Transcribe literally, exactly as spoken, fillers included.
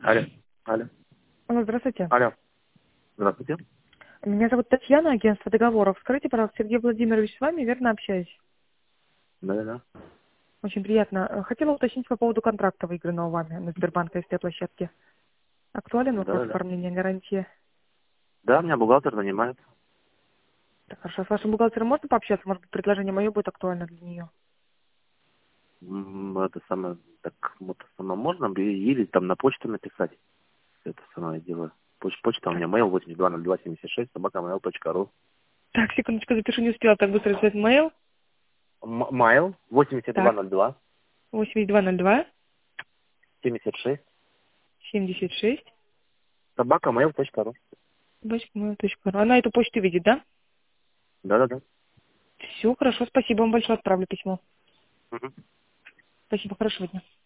Алло. Алло. Алло, здравствуйте. Алло. Здравствуйте. Меня зовут Татьяна, агентство договоров. Скажите, пожалуйста, Сергей Владимирович, с вами верно общаюсь? Да-да-да. Очень приятно. Э, Хотела уточнить по поводу контракта, выигранного вами на Сбербанк эс тэ площадке. Актуален вопрос Да-да-да. оформления гарантии? Да, меня бухгалтер нанимает. Так, хорошо. С вашим бухгалтером можно пообщаться? Может быть, предложение мое будет актуально для нее? М, Это самое, так, вот самое можно бы или там на почту написать. Это самое дело. Поч- Почта у Так, меня mail восемьдесят два ноль два семьдесят шесть собака mail точка ру. так, секундочку, запишу, не успела так быстро записать mail. М- Mail восемьдесят два Так, ноль два восемьдесят два ноль два семьдесят шесть семьдесят шесть собака mail точка ру. точка ру. Она эту почту видит, да? Да-да-да. Все, хорошо, спасибо вам большое, отправлю письмо. Мгм. Спасибо, хорошего дня.